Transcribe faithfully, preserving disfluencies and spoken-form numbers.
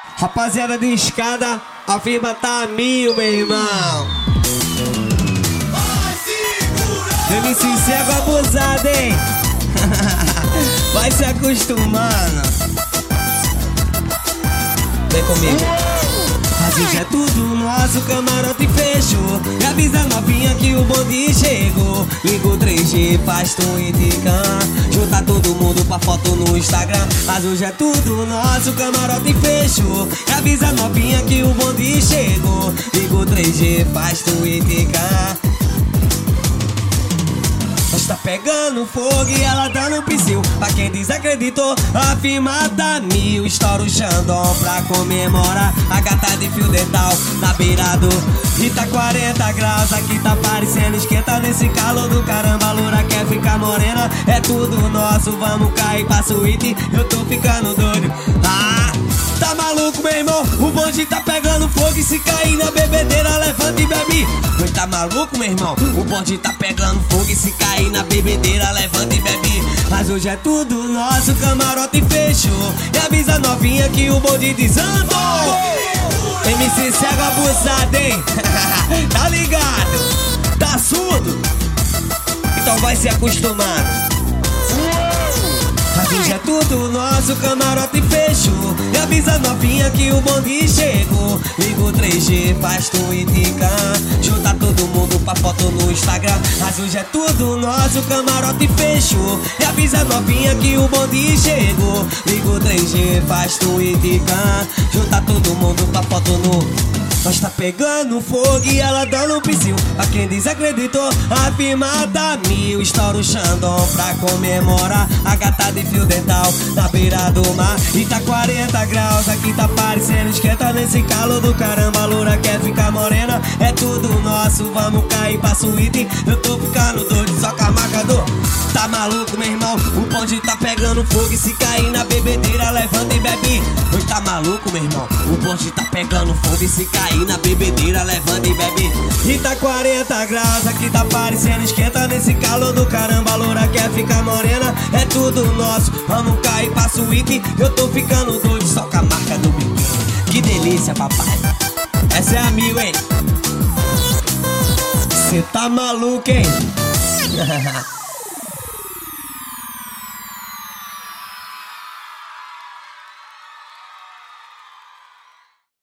Rapaziada de escada, a firma tá a mil, meu irmão. M C cego abusado, hein? Vai se acostumando. Vem comigo. Assim já é tudo nosso, camarote fechou. E avisa novinha que o bonde chegou. Liga o três G, faz Twitcam. Junta todo mundo pra foto no Instagram. Mas hoje é tudo nosso, camarote fechou. E avisa novinha que o bonde chegou. Liga o três G, faz Twitcam. Nós tá pegando fogo e ela tá no psil. Pra quem desacreditou, a firma tá mil. Estoura o Xandão pra comemorar. A gata de fio dental na beira do e tá quarenta graus. Aqui tá parecendo esquenta nesse calor do caramba. A loura quer ficar morena, é tudo nosso. Vamos cair pra suíte, eu tô ficando doido. Ah, tá maluco, meu irmão? O bonde tá pegando fogo e se cair na bebedeira, levanta e bebe. Oi, tá maluco, meu irmão? O bonde tá pegando fogo e se cair na bebedeira, levanta e bebe. Mas hoje é tudo nosso, camarote fechou. E avisa novinha que o bonde desandou. M C cego abusado, hein? Tá ligado? Tá surdo? Então vai se acostumando. Mas hoje é tudo nosso, camarote fechou. E avisa novinha que o bonde chegou. Liga o três G, faz Twitcam. Junta todo mundo pra foto no Instagram. Mas hoje é tudo nosso, camarote fechou. E avisa novinha que o bonde chegou. Liga o três G, faz Twitcam. Junta todo mundo pra foto no... Nós tá pegando fogo e ela dando um psil. Pra quem desacreditou, a firma tá mil. Estoura o Xandão pra comemorar. A gata de fio dental na beira do mar. E tá quarenta graus, aqui tá parecendo esquenta nesse calor do caramba. A loura quer ficar morena, é tudo nosso. Vamos cair pra suíte, eu tô ficando doido. Só com a marca do... Tá maluco, meu irmão? O bonde tá pegando fogo e se cair na bebedeira, levanta e bebe. Oi, tá maluco, meu irmão? O bonde tá pegando fogo e se cair na bebedeira, levanta e bebe. E tá quarenta graus, aqui tá parecendo esquenta nesse calor do caramba. A loura quer ficar morena, é tudo nosso. Vamos cair pra suíte, eu tô ficando doido. Só com a marca do biquíni. Que delícia, papai. Essa é amigo, hein? Cê tá maluco, hein?